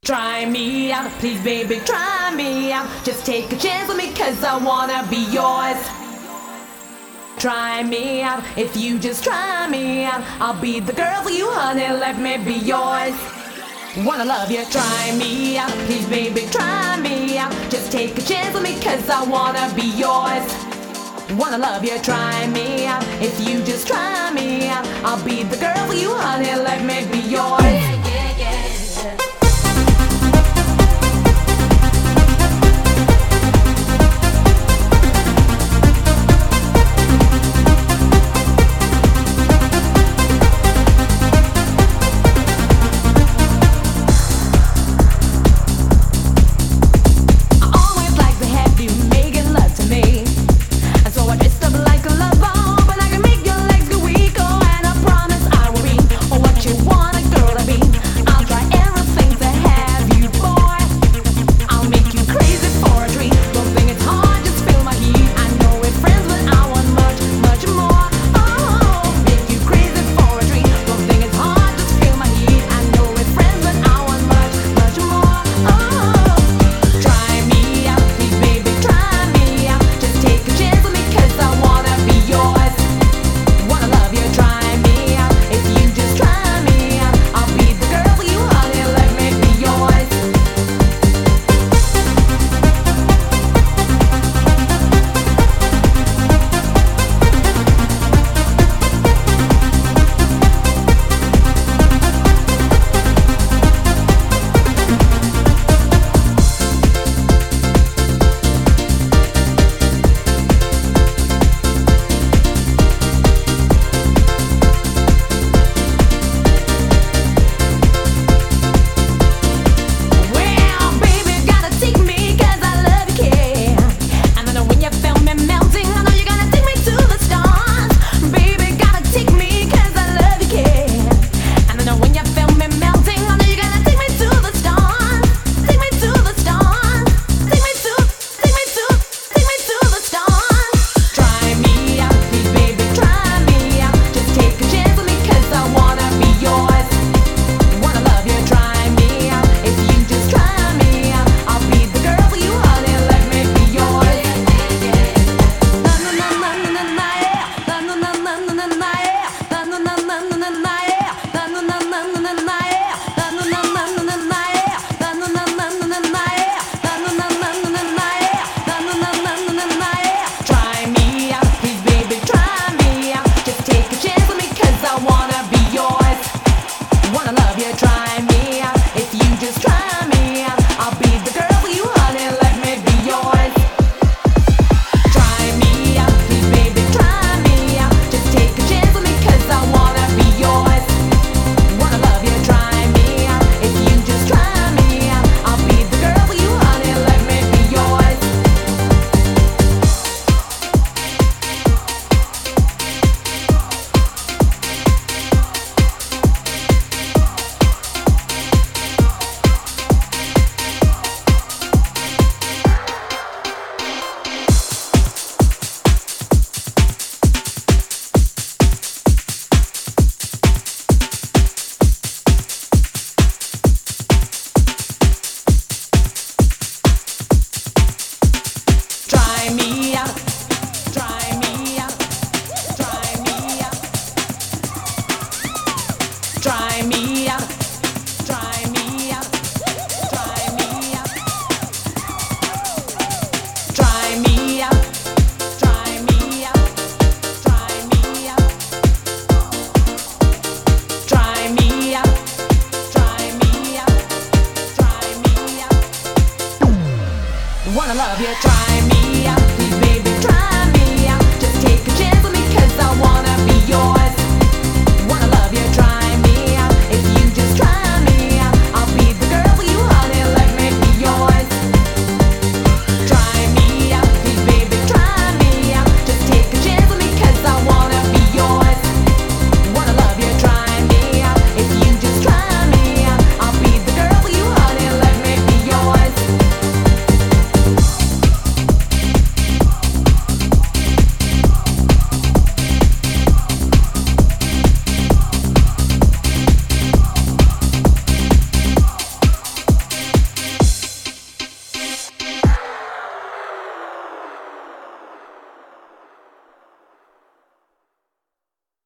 Try me out, please baby, try me out. Just take a chance with me, cause I wanna be yours. Try me out, if you just try me out, I'll be the girl for you, honey, let me be yours. Wanna love you, try me out, please baby, try me out. Just take a chance with me, cause I wanna be yours. Wanna love you, try me out, if you just try me out, I'll be the girl for you, honey, let me be yours. Try me out, try me out, try me out, try me out, try me out, try me out, try me out, try me out, try me out. Wanna love you, try me out, please baby, try me out. Just take a chance with me, cause I wanna be yours.